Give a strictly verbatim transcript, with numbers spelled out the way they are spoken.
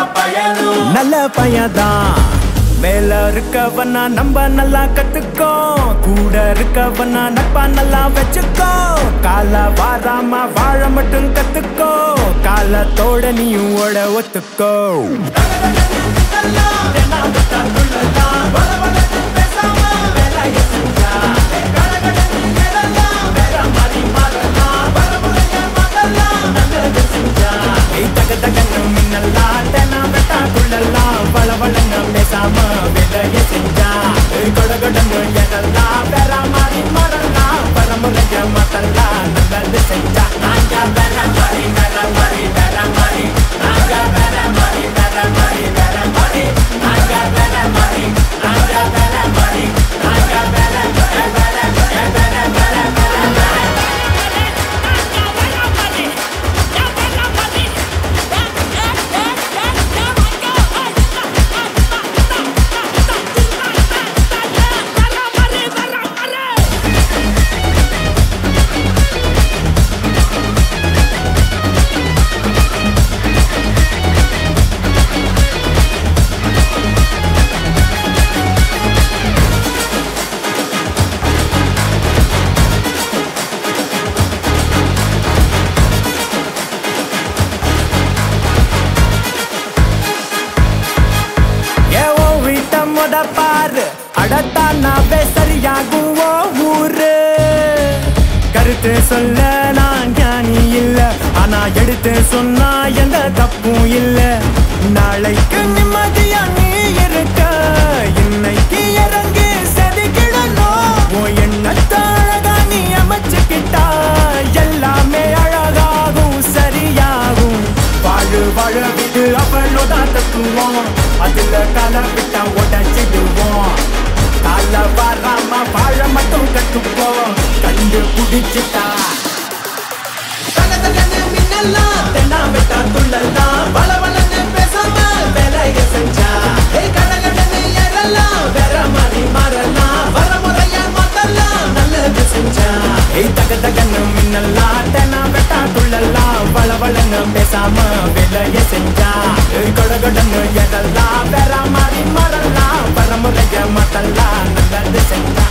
நல்ல பையதான் மேல இருக்கவனா நம்ம நல்லா கத்துக்கோ கூட இருக்கவனா நட்பா நல்லா வச்சுக்கோ கால வாராம வாழ மட்டும் கத்துக்கோ காலத்தோட நீயும் ஓட ஒத்துக்கோ பாரு அடத்தானாவே சரியாகும் ஊரு கருத்து சொல்ல நான் ஞானி இல்ல ஆனா எடுத்து சொன்னா எந்த தப்பும் இல்ல நாளைக்கு நிம்மதியா நீ இருக்க இன்னைக்கு இறங்கி செதுக்கிடணும் உன் எண்ணத்தை அழகா நீ அமைச்சுக்கிட்டா எல்லாமே அழகாகும் சரியாகும் வாழு வாழ விடு அவளோட தத்துவோம் அதுல கால விட்டா உடச்சிடுவோம் கால வராம வாழ மட்டும் கத்துப்போம் கண்டு குடிச்சுட்டா தென்னா விட்டா துள்ளலாம் வள வளன்னு பேசாம வேலைய செஞ்சா கடகடன்னு எழலாம் வேற மாதிரி மாறலாம் வர முறையா மாத்தலாம் நல்லது செஞ்சா தக தகன்னு மின்னலாம் தென்னா விட்டா துள்ளலாம் வள வளன்னு பேசாம வேலைய செஞ்சா கடகடன்னு எழலாம் வேற மாதிரி மாறலாம் வர முறையா மாத்தலாம் நல்லது செஞ்சா